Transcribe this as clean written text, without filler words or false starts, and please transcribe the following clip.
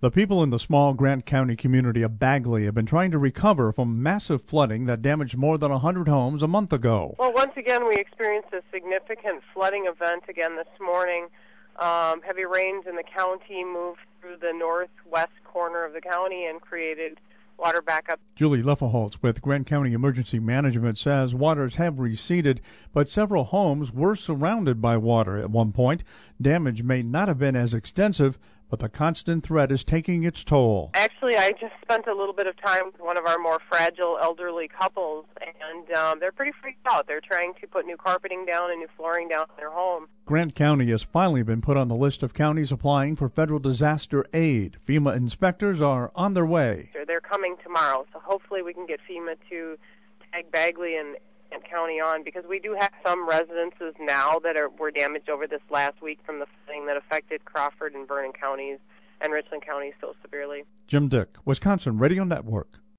The people in the small Grant County community of Bagley have been trying to recover from massive flooding that damaged more than 100 homes a month ago. Well, once again, we experienced a significant flooding event again this morning. Heavy rains in the county moved through the northwest corner of the county and created water backup. Julie Leffelholtz with Grant County Emergency Management says waters have receded, but several homes were surrounded by water at one point. Damage may not have been as extensive, but the constant threat is taking its toll. Actually, I just spent a little bit of time with one of our more fragile elderly couples, and they're pretty freaked out. They're trying to put new carpeting down and new flooring down in their home. Grant County has finally been put on the list of counties applying for federal disaster aid. FEMA inspectors are on their way. They're coming tomorrow, so hopefully we can get FEMA to tag Bagley and County on, because we do have some residences now that were damaged over this last week from the flooding that affected Crawford and Vernon counties and Richland County so severely. Jim Dick, Wisconsin Radio Network.